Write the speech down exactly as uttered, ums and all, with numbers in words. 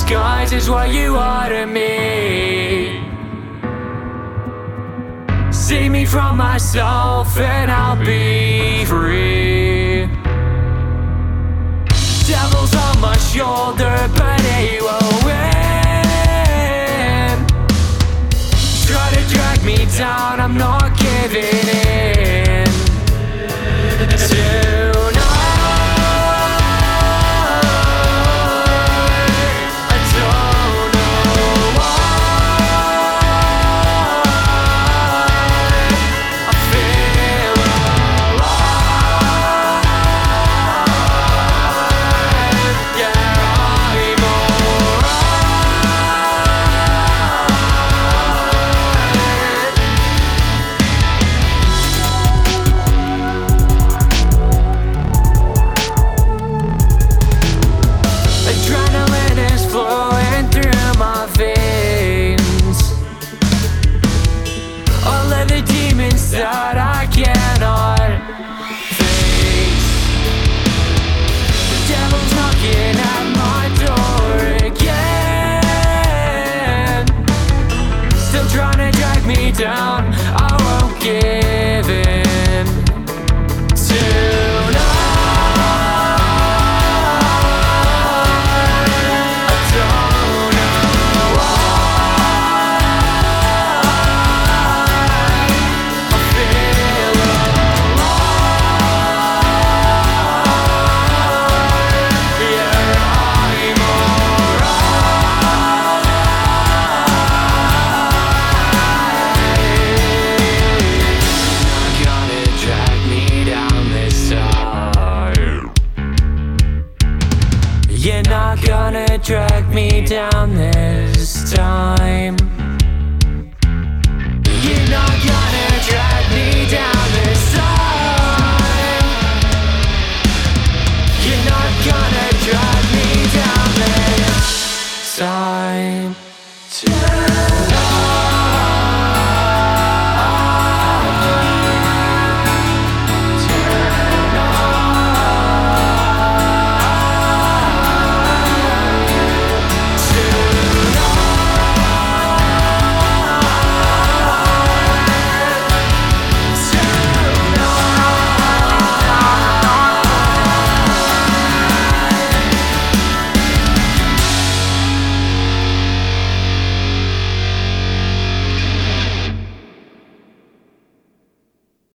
disguise is what you are to me. Save me from myself and I'll be free. Devil's on my shoulder, but he won't win. Try to drag me down, I'm not giving in. Tonight I don't know why I feel alive. Yeah, I'm Adrenaline is flowing through my veins. All of the demons that I cannot face. The devil's knocking at my door again. Still trying to drag me down, I won't give in. Tonight you're not gonna drag me down this time. You're not gonna drag me down this time. You're not gonna drag me down this time.